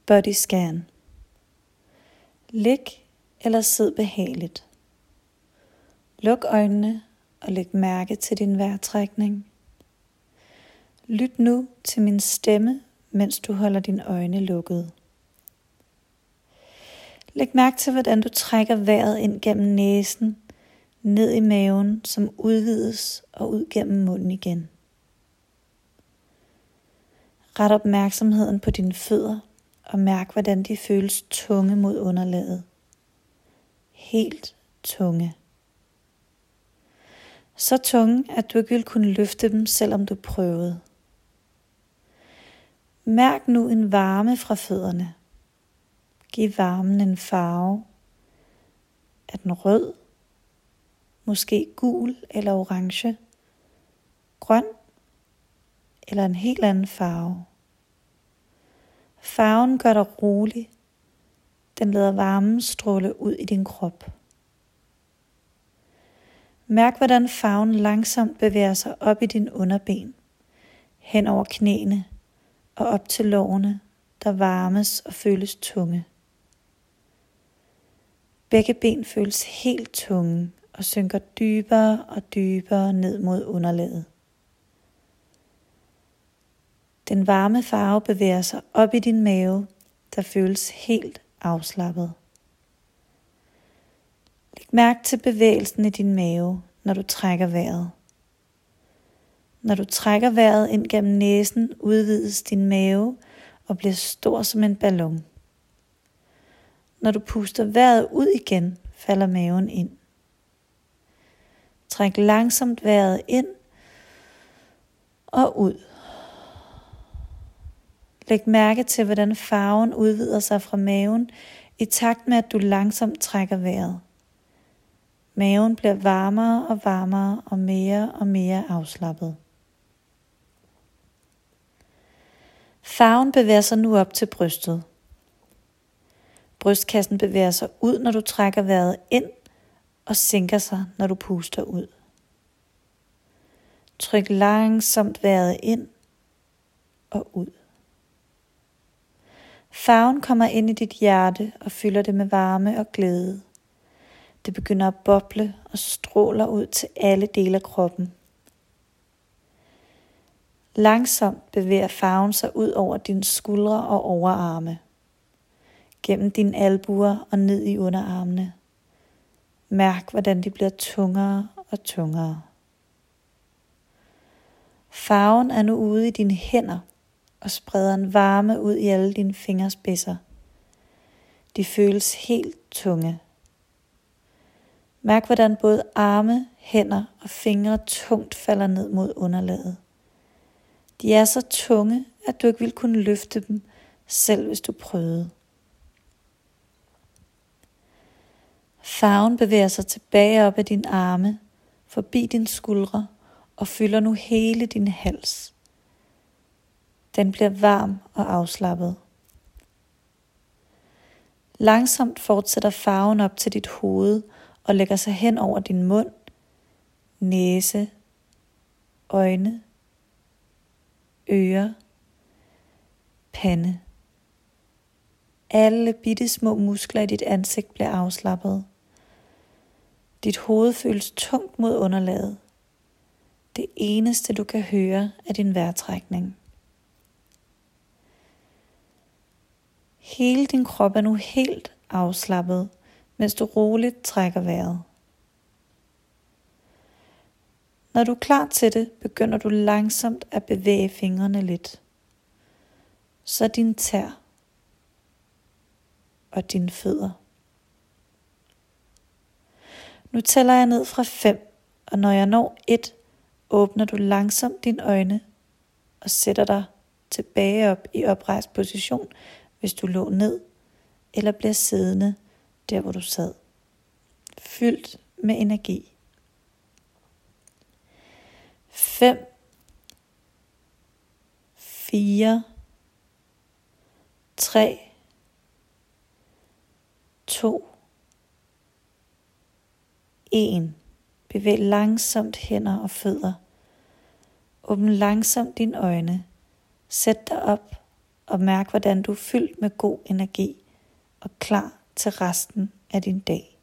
Body scan. Lig eller sid behageligt. Luk øjnene og læg mærke til din vejrtrækning. Lyt nu til min stemme, mens du holder dine øjne lukkede. Læg mærke til, hvordan du trækker vejret ind gennem næsen, ned i maven, som udvides og ud gennem munden igen. Ret opmærksomheden på dine fødder og mærk, hvordan de føles tunge mod underlaget. Helt tunge. Så tunge, at du ikke ville kunne løfte dem, selvom du prøvede. Mærk nu en varme fra fødderne. Giv varmen en farve. Er den rød? Måske gul eller orange? Grøn? Eller en helt anden farve? Farven gør dig rolig. Den lader varmen stråle ud i din krop. Mærk, hvordan farven langsomt bevæger sig op i din underben, hen over knæene og op til lårene, der varmes og føles tunge. Begge ben føles helt tunge og synker dybere og dybere ned mod underlaget. Den varme farve bevæger sig op i din mave, der føles helt afslappet. Læg mærke til bevægelsen i din mave, når du trækker vejret. Når du trækker vejret ind gennem næsen, udvides din mave og bliver stor som en ballon. Når du puster vejret ud igen, falder maven ind. Træk langsomt vejret ind og ud. Læg mærke til, hvordan farven udvider sig fra maven i takt med, at du langsomt trækker vejret. Maven bliver varmere og varmere og mere afslappet. Farven bevæger sig nu op til brystet. Brystkassen bevæger sig ud, når du trækker vejret ind, og sænker sig, når du puster ud. Tryk langsomt vejret ind og ud. Farven kommer ind i dit hjerte og fylder det med varme og glæde. Det begynder at boble og stråler ud til alle dele af kroppen. Langsomt bevæger farven sig ud over dine skuldre og overarme, gennem dine albuer og ned i underarmene. Mærk, hvordan de bliver tungere og tungere. Farven er nu ude i dine hænder og spreder en varme ud i alle dine fingerspidser. De føles helt tunge. Mærk, hvordan både arme, hænder og fingre tungt falder ned mod underlaget. De er så tunge, at du ikke vil kunne løfte dem, selv hvis du prøvede. Farven bevæger sig tilbage op ad dine arme, forbi dine skuldre og fylder nu hele din hals. Den bliver varm og afslappet. Langsomt fortsætter farven op til dit hoved og lægger sig hen over din mund, næse, øjne, ører, pande. Alle bittesmå muskler i dit ansigt bliver afslappet. Dit hoved føles tungt mod underlaget. Det eneste du kan høre er din vejrtrækning. Hele din krop er nu helt afslappet, mens du roligt trækker vejret. Når du er klar til det, begynder du langsomt at bevæge fingrene lidt. Så din tær og dine fødder. Nu tæller jeg ned fra 5, og når jeg når 1, åbner du langsomt dine øjne og sætter dig tilbage op i oprejst position, hvis du lå ned eller bliver siddende der, hvor du sad. Fyldt med energi. 5, 4, 3, 2, 1. Bevæg langsomt hænder og fødder. Åbn langsomt dine øjne. Sæt dig op og mærk, hvordan du er fyldt med god energi og klar til resten af din dag.